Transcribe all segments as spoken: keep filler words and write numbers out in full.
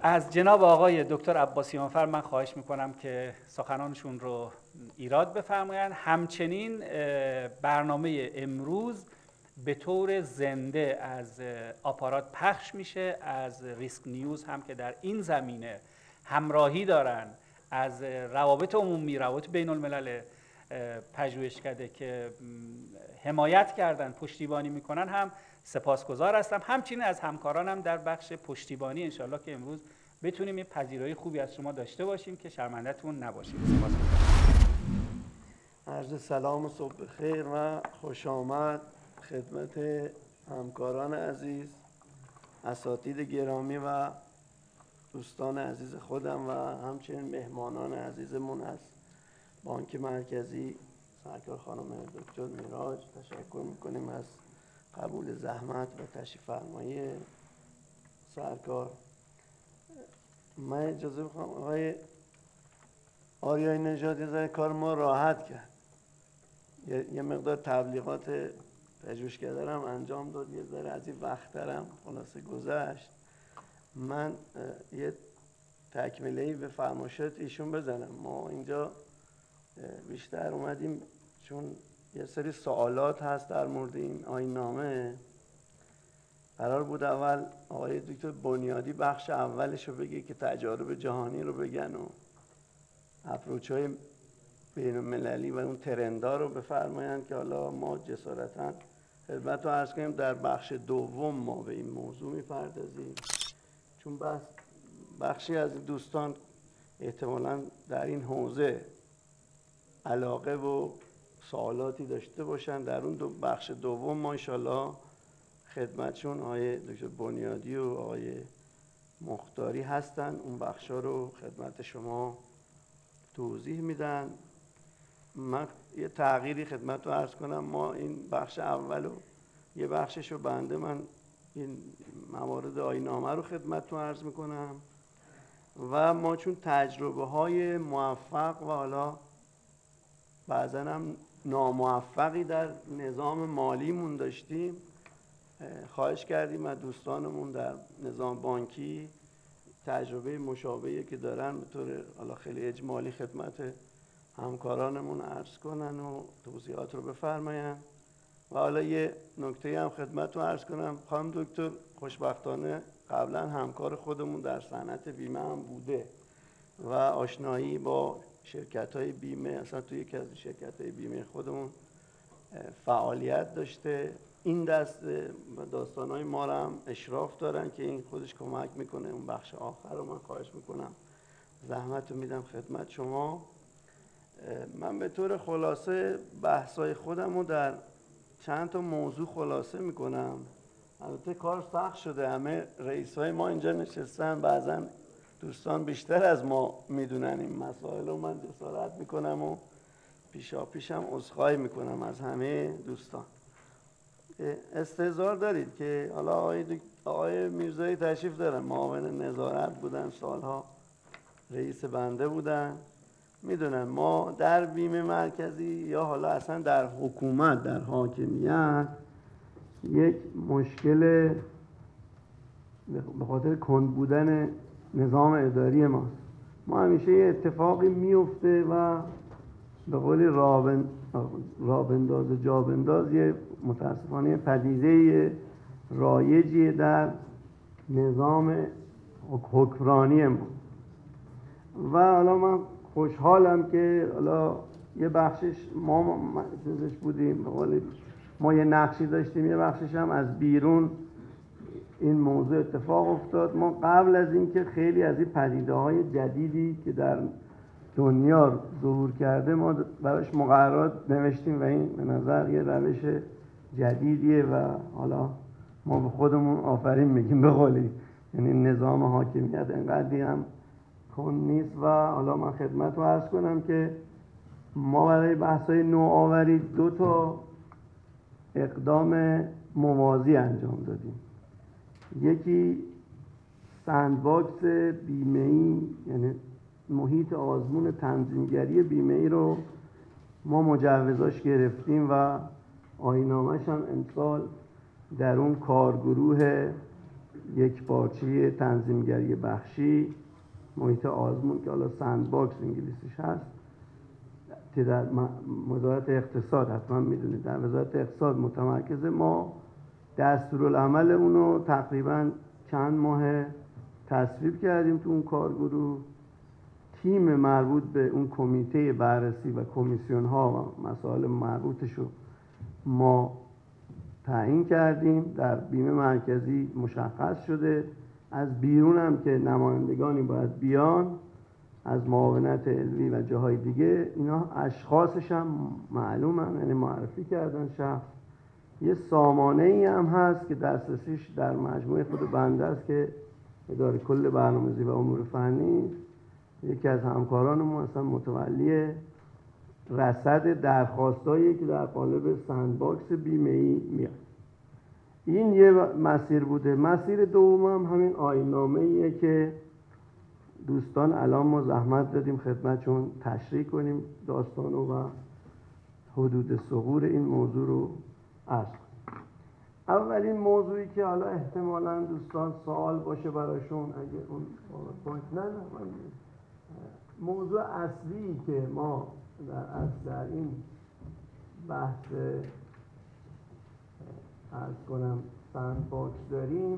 از جناب آقای دکتر عباسیانفر من خواهش میکنم که سخنانشون رو ایراد بفرمایند. همچنین برنامه امروز به طور زنده از آپارات پخش میشه، از ریسک نیوز هم که در این زمینه همراهی دارن، از روابط عمومی، روابط بین الملل پژوهشکده که حمایت کردن، پشتیبانی میکنن هم سپاسگزار هستم. همچنین از همکارانم در بخش پشتیبانی انشالله که امروز بتونیم یه پذیرایی خوبی از شما داشته باشیم که شرمنده‌تون نباشیم. سپاسگزارم. عرض سلام و صبح بخیر و خوش آمد خدمت همکاران عزیز، اساتید گرامی و دوستان عزیز خودم و همچنین مهمانان عزیزمون از بانک مرکزی سرکار خانم دکتر میراج. تشکر میکنیم از قبول زحمت و تشریف فرمایی سرکار. من اجازه بخوام آقای آریای نژاد یه ذره کار ما راحت کرد، یه مقدار تبلیغات پژوهشکده هم انجام داد، یه ذره از این وقت دارم خلاصه گذشت. من یه تکمیله‌ای به فرمایشات ایشون بزنم. ما اینجا بیشتر اومدیم چون یه سری سوالات هست در مورد این آیین‌نامه. قرار بود اول آقای دکتر بنیادی بخش اولش رو بگه که تجارب جهانی رو بگن و اپروچ‌های بین المللی و اون ترندا رو بفرمایند که حالا ما جسارتاً خدمت رو عرض کنیم در بخش دوم ما به این موضوع میپردازیم، چون بس بخشی از دوستان احتمالاً در این حوزه علاقه و سوالاتی داشته باشن. در اون دو بخش دوم ما انشالله خدمتشون آقای دکتر بنیادی و آقای مختاری هستن، اون بخشا رو خدمت شما توضیح میدن. من یه تغییری خدمت رو عرض کنم. ما این بخش اول و یه بخشش رو بنده من این موارد آیین‌نامه رو خدمت رو عرض میکنم و ما چون تجربه های موفق و حالا بعضا هم ناموفقی در نظام مالیمون داشتیم، خواهش کردیم از دوستانمون در نظام بانکی تجربه مشابهی که دارن به طور حالا خیلی اجمالی خدمت همکارانمون عرض کنن و توضیحات رو بفرماین. و حالا یه نکته هم خدمت رو عرض کنم. خانم دکتر خوشبختانه قبلا همکار خودمون در صنعت بیمه هم بوده و آشنایی با شرکت‌های بیمه، اصلا توی یکی از شرکت‌های بیمه خودمون فعالیت داشته. این دست داستان‌های ما رو هم اشراف دارن که این خودش کمک میکنه. اون بخش آخر رو من خواهش میکنم زحمت رو میدم خدمت شما. من به طور خلاصه بحث‌های خودم رو در چند تا موضوع خلاصه میکنم. البته کار سخت شده، همه رئیس‌های ما اینجا نشستن، بعضن دوستان بیشتر از ما میدونن این مسائل رو. من جسارت میکنم و پیشا پیشم عذرخواهی میکنم از همه دوستان. استحضار دارید که حالا آقای, آقای میرزایی تشریف دارن، معاون نظارت بودن سالها، رئیس بنده بودن، میدونن ما در بیمه مرکزی یا حالا اصلا در حکومت، در حاکمیت یک مشکل به خاطر کند بودن نظام اداری ماست. ما همیشه یه اتفاقی میفته و به قول رابن رابنداز و جابنداز یه متاسفانه پدیده رایجی در نظام حکمرانی ما. و حالا من خوشحالم که حالا یه بخشش ما چیزش بودیم، به قول ما یه نقشی داشتیم، یه بخشش هم از بیرون این موضوع اتفاق افتاد. ما قبل از اینکه خیلی از این پدیده‌های جدیدی که در دنیا ظهور کرده ما براش مقررات نوشتیم و این به نظر یه روش جدیدیه و حالا ما به خودمون آفرین میگیم به قولی، یعنی نظام حاکمیت انقدری هم کن نیست. و حالا من خدمت رو عرض کنم که ما برای بحث‌های نوآوری دو تا اقدام موازی انجام دادیم. یکی سندباکس بیمه‌ای، یعنی محیط آزمون تنظیمگری بیمه‌ای رو ما مجوزاش گرفتیم و آیین‌نامه‌ش هم امسال در اون کارگروه یک پارچه تنظیمگری بخشی، محیط آزمون که حالا سند باکس انگلیسیش هست، که در وزارت اقتصاد حتما میدونید در وزارت اقتصاد متمرکزه. ما دستورالعمل اونو تقریبا چند ماه تصویب کردیم تو اون کارگروه. تیم مربوط به اون کمیته بررسی و کمیسیون ها و مسائل مربوطش رو ما تعیین کردیم، در بیمه مرکزی مشخص شده. از بیرون هم که نمایندگانی باید بیان از معاونت علمی و جاهای دیگه، اینا اشخاصش هم معلومن، یعنی معرفی کردن شخص. یه سامانه ای هم هست که دسترسیش در مجموعه خود بنده است که اداره کل برنامه‌ریزی و امور فنی، یکی از همکاران ما اصلا متولی رصد درخواستایی که در قالب سندباکس بیمه‌ای میاد. این یه مسیر بوده. مسیر دوم هم همین آیین‌نامه‌ایه که دوستان الان ما زحمت دادیم خدمتشون تشریح کنیم داستانو و حدود ثغور این موضوع رو عرض کنیم. اولین موضوعی که حالا احتمالاً دوستان سوال باشه براشون، اگه اون پوینت نه نه موضوع اصلی که ما در در این بحث عرض کنم سندباکس داریم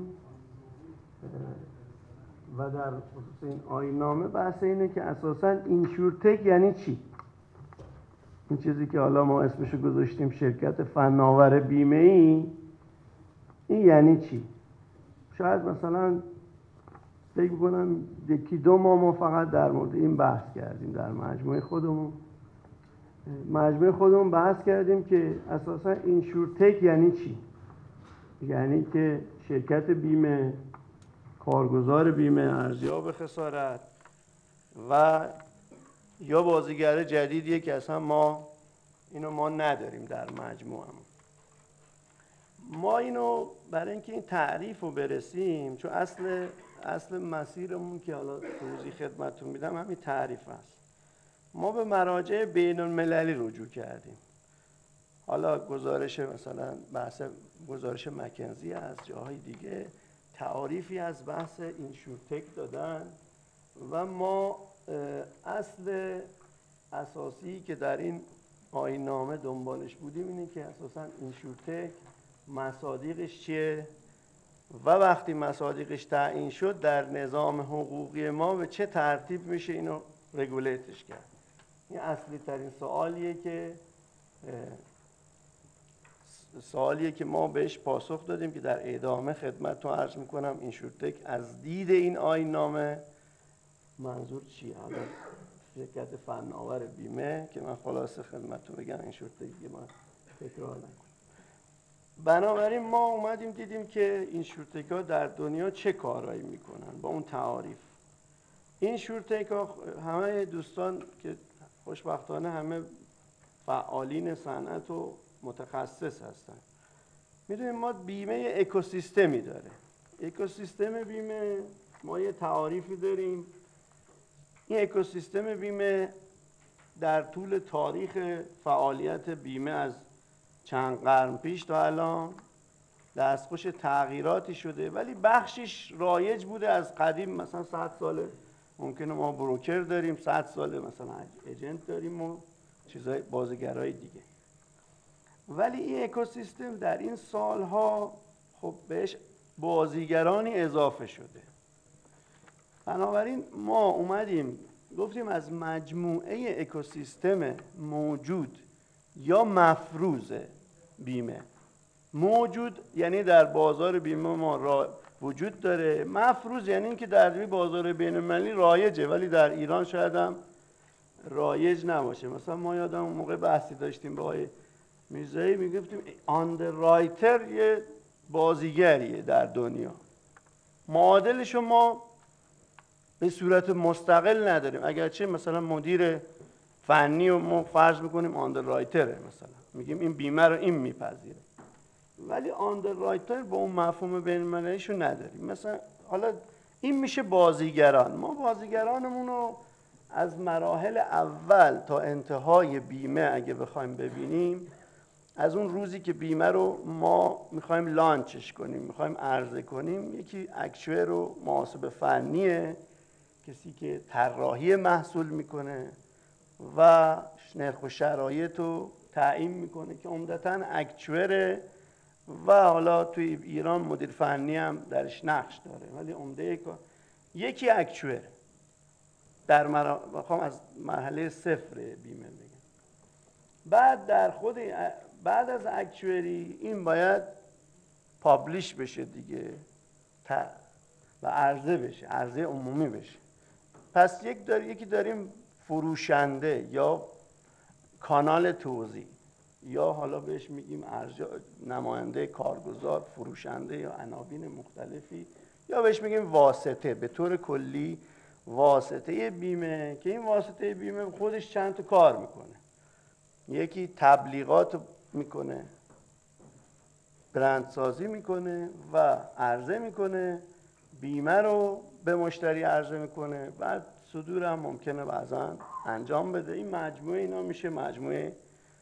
و در خصوص این آیین‌نامه بحث اینه که اساساً اینشورتک یعنی چی؟ این چیزی که حالا ما اسمشو گذاشتیم شرکت فناور بیمه‌ای، این یعنی چی؟ شاید مثلا فکر کنم یکی دو ماه ما فقط در مورد این بحث کردیم در مجموعه خودمون مجموعه خودمون بحث کردیم که اساساً اینشورتک یعنی چی؟ یعنی که شرکت بیمه، کارگزار بیمه، ارزیاب خسارت و یا بازیگر جدیدیه که اصلا ما اینو ما نداریم در مجموعمون. ما اینو برای اینکه این تعریف رو برسیم، چون اصل اصل مسیرمون که حالا توضیح خدمتتون میدم همین تعریف است. ما به مراجع بین المللی رجوع کردیم. حالا گزارش مثلا بحث گزارش مکنزی از جاهای دیگه تعاریفی از بحث اینشورتک دادن و ما اصل اساسی که در این آیین‌نامه دنبالش بودیم اینه که اساساً اینشورتک مصادیقش چیه و وقتی مصادیقش تعیین شد در نظام حقوقی ما به چه ترتیب میشه اینو رگولیتش کرد. این اصلی ترین سوالیه که سوالیه که ما بهش پاسخ دادیم که در ادامه خدمتتون عرض میکنم اینشورتک از دید این آیین‌نامه منظور چیه. حالا شرکت فناور بیمه که من خلاصه خدمتتون بگم اینشورتک دیگه من تکرار نکنم. بنابراین ما اومدیم دیدیم که اینشورتک ها در دنیا چه کارایی میکنن با اون تعاریف. اینشورتک ها همه دوستان که خوشبختانه همه فعالین صنعت و متخصص هستن میدونیم ما بیمه اکوسیستمی داره. اکوسیستم بیمه ما یه تعاریفی داریم. این اکوسیستم بیمه در طول تاریخ فعالیت بیمه از چند قرن پیش تا الان دستخوش تغییراتی شده، ولی بخشش رایج بوده از قدیم. مثلا صد ساله ممکنه ما بروکر داریم، صد ساله مثلا ایجنت داریم و چیزای بازیگرای دیگه. ولی این اکوسیستم در این سالها خب بهش بازیگرانی اضافه شده. بنابراین ما اومدیم گفتیم از مجموعه اکوسیستم موجود یا مفروض بیمه، موجود یعنی در بازار بیمه ما را وجود داره، مفروض یعنی این که در بازار بین‌المللی رایجه ولی در ایران شاید هم رایج نباشه. مثلا ما یادم اون موقع بحثی داشتیم با آقای میرزایی میگفتیم آندررایتر یه بازیگریه در دنیا، معادلشو ما به صورت مستقل نداریم. اگرچه مثلا مدیر فنی و ما فرض میکنیم آندررایتره، مثلا میگیم این بیمه رو این میپذیره، ولی آندررایتر با اون مفهوم بین‌المللیشو نداریم. مثلا حالا این میشه بازیگران. ما بازیگرانمون رو از مراحل اول تا انتهای بیمه اگه بخوایم ببینیم از اون روزی که بیمه رو ما میخوایم لانچش کنیم، میخوایم عرضه کنیم، یکی اکچوئر و محاسب فنیه، کسی که طراحی محصول میکنه و نرخ و شرایط رو تعیین میکنه که عمدتاً اکچوئر و حالا توی ایران مدیر فنی هم درش نقش داره، ولی عمده کار یکی اکچوئر. در مرا... بخوام از مرحله صفر بیمه بگم. بعد در خود بعد از اکچوئری این باید پابلیش بشه دیگه و عرضه بشه، عرضه عمومی بشه. پس یک داری یکی داریم فروشنده یا کانال توزیع، یا حالا بهش میگیم ارجاع نماینده کارگزار، فروشنده یا عناوین مختلفی، یا بهش میگیم واسطه. به طور کلی واسطه بیمه که این واسطه بیمه خودش چند تا کار میکنه. یکی تبلیغات میکنه، برندسازی میکنه و عرضه میکنه، بیمه رو به مشتری عرضه میکنه، بعد صدور هم ممکنه بعضا انجام بده. این مجموعه اینا میشه مجموعه،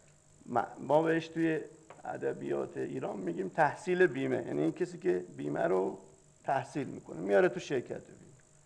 ما بهش توی ادبیات ایران میگیم تحصیل بیمه، یعنی این کسی که بیمه رو تحصیل میکنه میاره تو شرکت بیمه.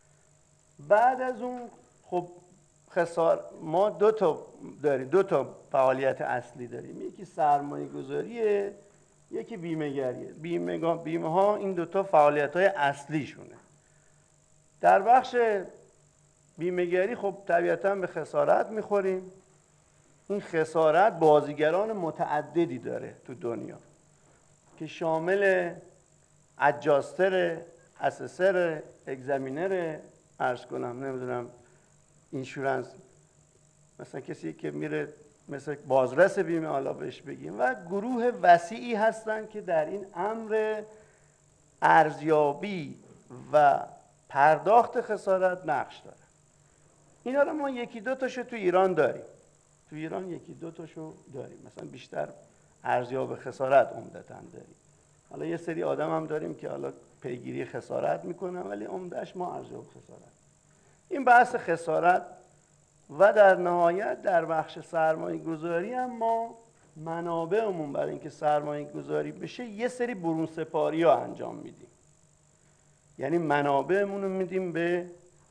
بعد از اون خب خسار ما دو تا داریم، دو تا فعالیت اصلی داریم، یکی سرمایه گذاریه، یکی بیمه گریه. بیمه بیمه ها این دو تا فعالیت های اصلیشونه. در بخش بیمه گری خب طبیعتاً به خسارت میخوریم. این خسارت بازیگران متعددی داره تو دنیا که شامل ادجاستر، اسسر، اگزامینر، عرض کنم نمیدونم اینشورنس، مثلا کسی که میره مثل بازرس بیمه حالا بهش بگیم، و گروه وسیعی هستن که در این امر ارزیابی و پرداخت خسارت نقش داره. اینا رو ما یکی دو تاشو تو ایران داریم. تو ایران یکی دو تاشو داریم. مثلا بیشتر ارزیاب خسارت عمدتاً داریم. حالا یه سری آدم هم داریم که حالا پیگیری خسارت میکنن، ولی عمدهش ما ارزیاب خسارت. این بحث خسارت. و در نهایت در بخش سرمایه گذاری هم ما منابعمون برای اینکه سرمایه گذاری بشه یه سری برون سپاری ها انجام میدیم. یعنی منابعمون رو میدیم به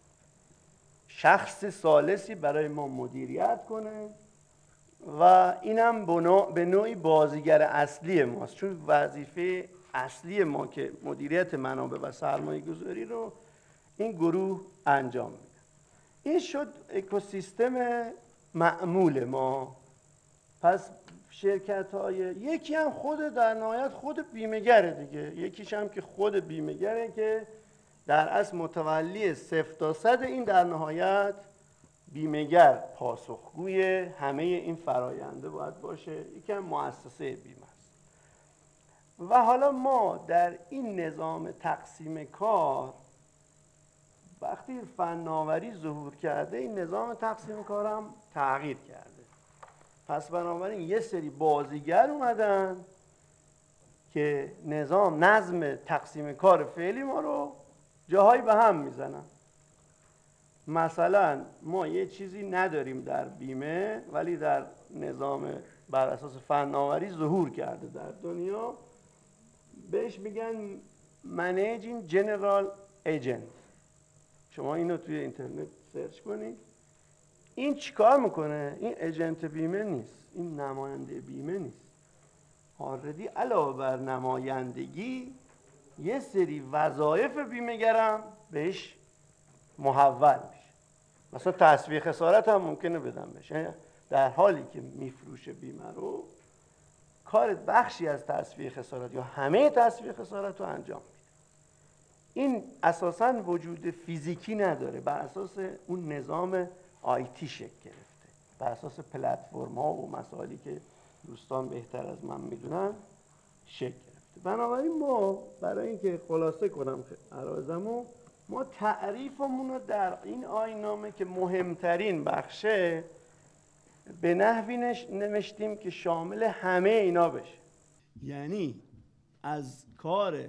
شخص ثالثی برای ما مدیریت کنه و اینم به نوعی بازیگر اصلی ماست، چون وظیفه اصلی ما که مدیریت منابع و سرمایه گذاری رو این گروه انجام میده. این شد اکوسیستم معمول ما. پس شرکت های یکی هم خود در نهایت خود بیمه‌گره دیگه، یکیش هم که خود بیمه‌گره که در اصل متولی صفر تا صد این در نهایت بیمه‌گر پاسخگوی همه این فراینده باید باشه. یکی هم مؤسسه بیمه است. و حالا ما در این نظام تقسیم کار وقتی فناوری ظهور کرده، این نظام تقسیم کار هم تغییر کرده. پس بنابراین یه سری بازیگر اومدن که نظام نظم تقسیم کار فعلی ما رو جاهایی به هم میزنن. مثلا ما یه چیزی نداریم در بیمه، ولی در نظام بر اساس فناوری ظهور کرده در دنیا، بهش میگن Managing General Agent. شما اینو توی اینترنت سرچ کنید. این چیکار میکنه؟ این ایجنت بیمه نیست، این نماینده بیمه نیست. آردی علاوه بر نمایندگی یه سری وظایف بیمه‌گرم بهش محول میشه. مثلا تسویه خسارت هم ممکنه بدم بشه. در حالی که میفروشه بیمه رو، کار بخشی از تسویه خسارت یا همه تسویه خسارت رو انجام میده. این اساساً وجود فیزیکی نداره، بر اساس اون نظام آیتی شکل گرفته، بر اساس پلتفرم ها و مسائلی که دوستان بهتر از من میدونن شکل گرفته. بنابراین ما برای اینکه خلاصه کنم عرایضمو، ما تعریفمون رو در این آیین‌نامه که مهمترین بخشه به نحوی نوشتیم که شامل همه اینا بشه. یعنی از کار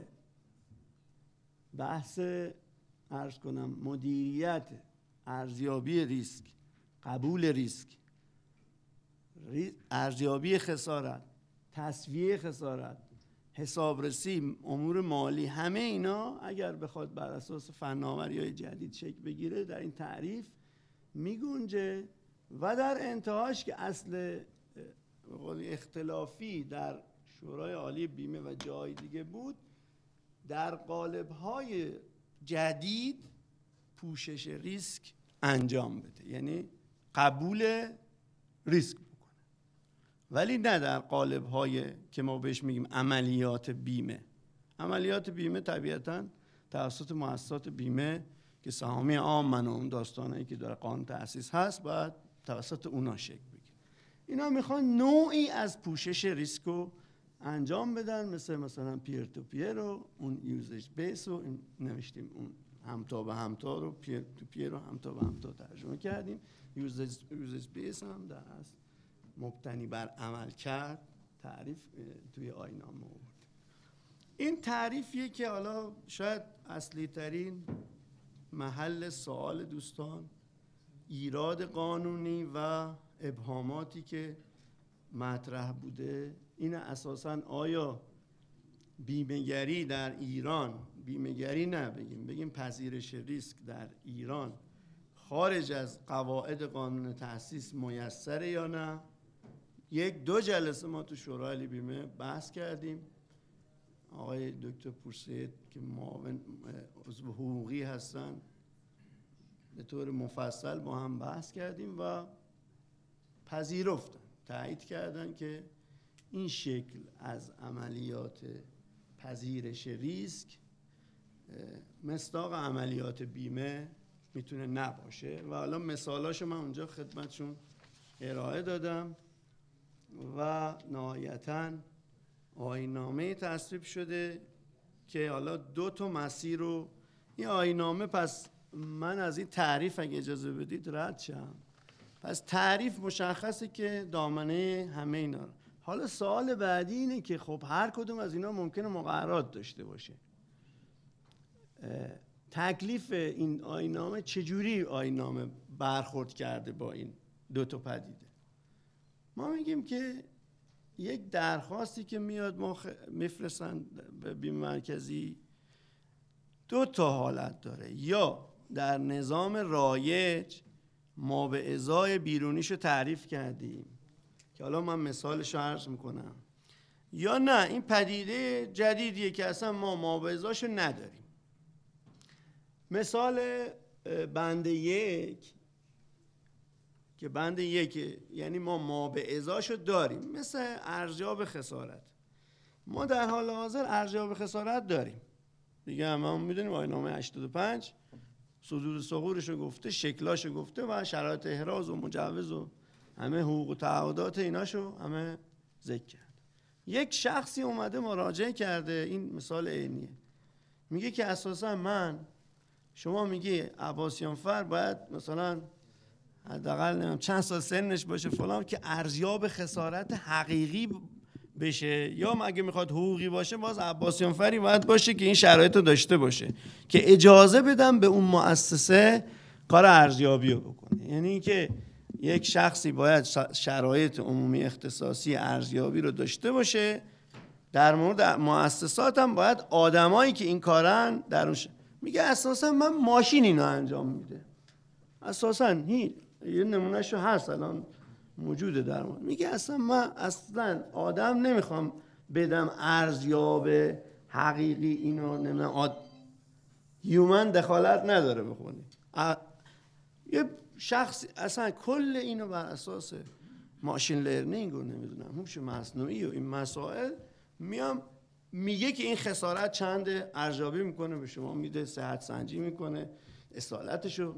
بحث عرض کنم مدیریت، ارزیابی ریسک، قبول ریسک، ارزیابی خسارت، تصفیه خسارت، حسابرسی، امور مالی، همه اینا اگر بخواد بر اساس فناوری‌های جدید شکل بگیره در این تعریف میگنجه و در انتهاش که اصل اختلافی در شورای عالی بیمه و جای دیگه بود، در قالب‌های جدید پوشش ریسک انجام بده، یعنی قبول ریسک بکنه، ولی نه در قالب‌های که ما بهش میگیم عملیات بیمه. عملیات بیمه طبیعتاً توسط مؤسسات بیمه که سهامی عامن و اون داستانایی که داره قانون تأسیس هست باید توسط اونا شکل بگیره. اینا میخوان نوعی از پوشش ریسک رو انجام بدن، مثل مثلا پیر تو پیر و اون یوزج بیس رو نوشتیم، اون همتا به همتا رو پیر تو پیر رو همتا به همتا ترجمه کردیم. یوزج یوزج بیس هم در اصل مبتنی بر عمل کرد تعریف توی آیین‌نامه آورد. این تعریفیه که حالا شاید اصلی ترین محل سوال دوستان ایراد قانونی و ابهاماتی که مطرح بوده این اساساً آیا بیمه‌گری در ایران، بیمه‌گری نه بگیم بگیم پذیرش ریسک در ایران خارج از قواعد قانون تأسیس میسره یا نه؟ یک دو جلسه ما تو شورای عالی بیمه بحث کردیم. آقای دکتر پورسید که معاون عضو حقوقی هستن به طور مفصل با هم بحث کردیم و پذیرفتن، تایید کردن که این شکل از عملیات پذیرش ریسک مصداق عملیات بیمه میتونه نباشه و حالا مثالاشو من اونجا خدمتشون ارائه دادم و نهایتاً آیین‌نامه تصویب شده که حالا دو تا مسیر رو این آیین‌نامه. پس من از این تعریف اگه اجازه بدید رد شم. پس تعریف مشخصه که دامنه همه اینا. حالا سوال بعدی اینه که خب هر کدوم از اینا ممکنه مقررات داشته باشه. تکلیف این آیین‌نامه چجوری آیین‌نامه برخورد کرده با این دو تا پدیده؟ ما میگیم که یک درخواستی که میاد ما خ... میفرستن به بیمه مرکزی دو تا حالت داره، یا در نظام رایج ما به ازای بیرونیشو تعریف کردیم که حالا من مثالشو عرض میکنم، یا نه این پدیده جدیدیه که اصلا ما ما به ازاشو نداریم. مثال بند یک که بند یک یعنی ما ما به ازاشو داریم، مثل ارجاب خسارت. ما در حال حاضر ارجاب خسارت داریم دیگه، همه میدونیم آیین‌نامه هشتاد و پنج صدور ثغورشو گفته، شکلاشو گفته و شرایط احراز و مجوز و همه حقوق و تعهدات ایناشو همه ذکر کرد. یک شخصی اومده مراجعه کرده، این مثال عینیه، میگه که اساسا من شما میگی عباسیانفر باید مثلا حداقل نمیدونم چند سال سنش باشه فلان که ارزیاب خسارت حقیقی بشه، یا اگه میخواد حقوقی باشه باز عباسیانفری باید باشه که این شرایط رو داشته باشه که اجازه بدم به اون مؤسسه کار ارزیابی رو بکنه. یعنی اینکه یک شخصی باید شرایط عمومی اختصاصی ارزیابی رو داشته باشه. در مورد مؤسسات هم باید آدمایی که این کارن درونش. میگه اساسا من ماشین اینو انجام میده، اساسا هیچ یه نمونهشو هست الان موجوده در مورد. میگه اصلا من اصلا آدم نمیخوام بدم ارزیاب حقیقی اینو نمیدونم آد... هیومن دخالت نداره بخونی. ا... یه شخص اصلا کل اینو بر اساس ماشین لرنینگ و نمیدونم هوش مصنوعی و این مسائل میام میگه که این خسارت چنده، ارزیابی میکنه به شما میده، صحت سنجی میکنه، اصالتشو.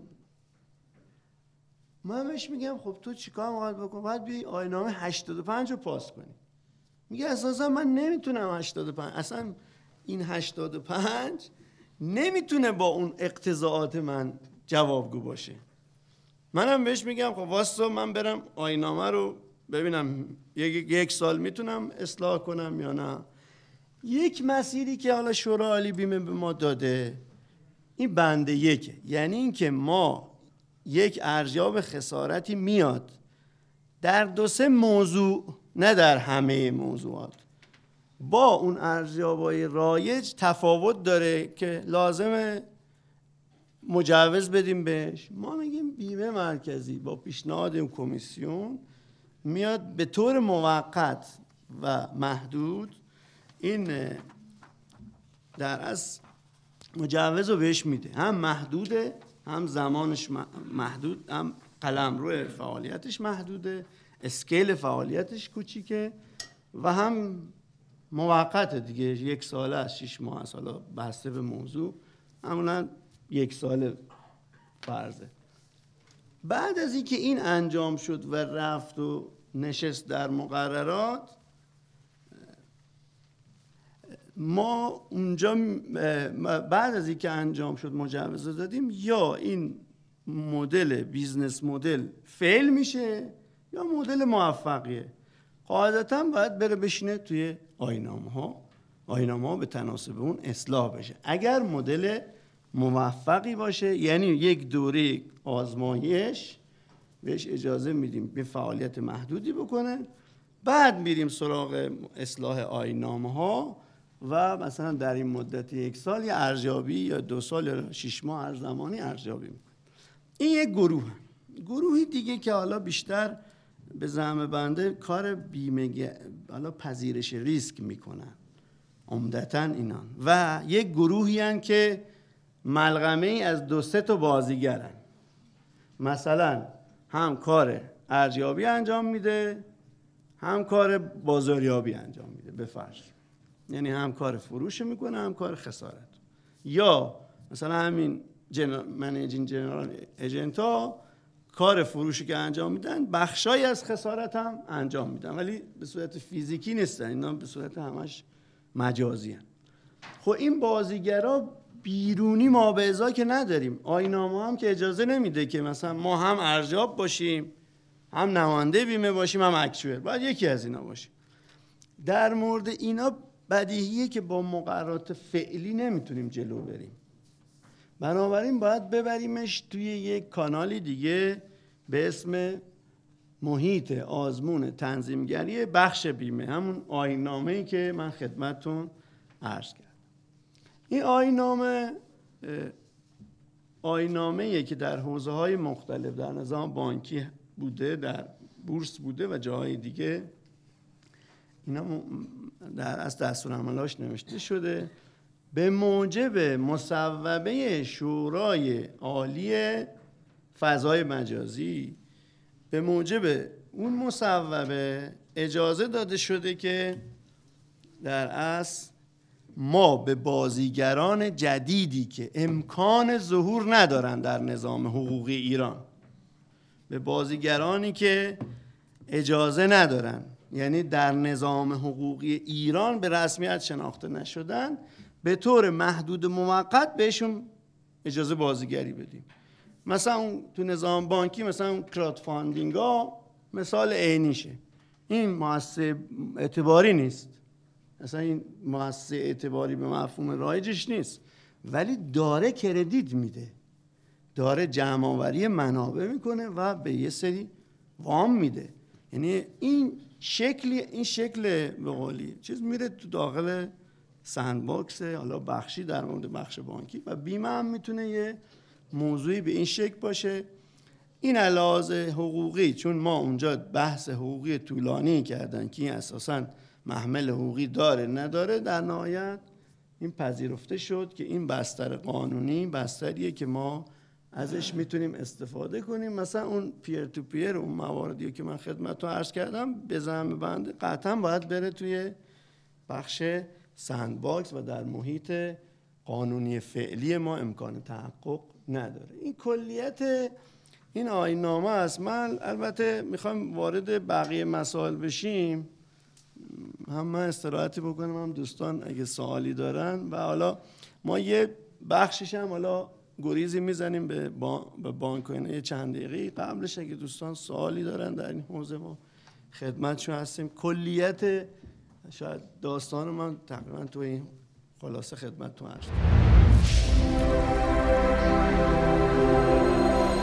من بهش میگم خب تو چیکار باید بکنی؟ باید بیای آیین‌نامه هشتاد و پنج رو پاس کنی. میگه اساسا من نمیتونم هشتاد و پنج، اصلا این هشتاد و پنج نمیتونه با اون اقتضاعات من جوابگو باشه. منم بهش میگم خب واسه من برم آیین‌نامه رو ببینم یک یک سال میتونم اصلاح کنم یا نه. یک مسیری که حالا شورای عالی بیمه به ما داده این بند یکه، یعنی اینکه ما یک ارزیاب خسارتی میاد در دو سه موضوع نه در همه موضوعات. با اون ارزیابای رایج تفاوت داره که لازمه مجوز بدیم بهش. ما میگیم بیمه مرکزی با پیشنهاد کمیسیون میاد به طور موقت و محدود این در از مجوز رو بهش میده، هم محدوده، هم زمانش محدود، هم قلمرو فعالیتش محدوده، اسکیل فعالیتش کوچیکه و هم موقت دیگه، یک ساله از شش ماه است، حالا بسته به موضوع معمولا یک ساله فرضه. بعد از اینکه این انجام شد و رفت و نشست در مقررات، ما اونجا بعد از اینکه انجام شد مجوز دادیم، یا این مدل بیزنس مدل فیل میشه یا مدل موفقیه. قاعدتا باید بره بشینه توی آیین‌نامه ها، آیین‌نامه ها به تناسب اون اصلاح بشه. اگر مدل موفقی باشه یعنی یک دوره آزمایش بهش اجازه میدیم به فعالیت محدودی بکنه، بعد میریم سراغ اصلاح آیین‌نامه ها و مثلا در این مدت یک سال یا ارزیابی یا دو سال یا شش ماه هر زمانی ارزیابی میکنه. این یک گروه. گروهی دیگه که حالا بیشتر به زعم بنده کار بیمه حالا پذیرش ریسک میکنن عمدتاً اینان، و یک گروهی هن که ملغمه ای از دو سه تا بازیگرن. مثلا هم کار ارزیابی انجام میده، هم کار بازاریابی انجام میده به فرض، یعنی هم کار فروش میکنه هم کار خسارت. یا مثلا همین منیجینگ جنرال ایجنت ها کار فروشی که انجام میدن بخشای از خسارت هم انجام میدن، ولی به صورت فیزیکی نیستن، اینا به صورت همش مجازی هن. خب این بازیگرا بیرونی ما به ازا که نداریم، آیین‌نامه هم که اجازه نمیده که مثلا ما هم ارزیاب باشیم، هم نماینده بیمه باشیم، هم اکچوئر، باید یکی از اینا باشیم. در مورد اینا بدیهیه که با مقررات فعلی نمیتونیم جلو بریم، بنابراین باید ببریمش توی یک کانالی دیگه به اسم محیط آزمون تنظیمگری بخش بیمه، همون آیین‌نامه‌ای که من خدمتتون عرض کردم. این آیین‌نامه آیین‌نامه‌ایه که در حوزه‌های مختلف در نظام بانکی بوده، در بورس بوده و جاهای دیگه، اینا در از دستورالعملاش نوشته شده به موجب مصوبه شورای عالی فضای مجازی. به موجب اون مصوبه اجازه داده شده که در اصل ما به بازیگران جدیدی که امکان ظهور ندارن در نظام حقوقی ایران، به بازیگرانی که اجازه ندارن، یعنی در نظام حقوقی ایران به رسمیت شناخته نشدن، به طور محدود موقت بهشون اجازه بازیگری بدیم. مثلا اون تو نظام بانکی مثلا اون کراود فاندینگ ها مثال عینیشه. این مؤسسه اعتباری نیست، مثلا این مؤسسه اعتباری به مفهوم رایجش نیست، ولی داره کردیت میده، داره جمع آوری منابع میکنه و به یه سری وام میده. یعنی این شکلی این شکل به قولی چیز میره تو داخل سندباکس، حالا بخشی در مورد بخش بانکی و بیمه هم میتونه یه موضوعی به این شکل باشه. این علاوه حقوقی، چون ما اونجا بحث حقوقی طولانی کردن که این اساساً محمل حقوقی داره نداره، در نهایت این پذیرفته شد که این بستر قانونی بستریه که ما ازش میتونیم استفاده کنیم. مثلا اون پیر تو پیر، اون مواردی که من خدمتتون عرض کردم به زعم بنده قطعا باید بره توی بخش سندباکس و در محیط قانونی فعلی ما امکان تحقق نداره. این کلیت این آیین‌نامه است. من البته میخوام وارد بقیه مسائل بشیم، هم من استراحتی بکنم، هم دوستان اگه سوالی دارن، و حالا ما یه بخشش هم حالا گریزی میزنیم به با... به بانک و اینا یه چند دقیقه قبلش اگه دوستان سوالی دارن در این حوزه ما خدمتشون هستیم. کلیت شاید داستان من تقریبا تو این خلاصه خدمتتون عرض کردم.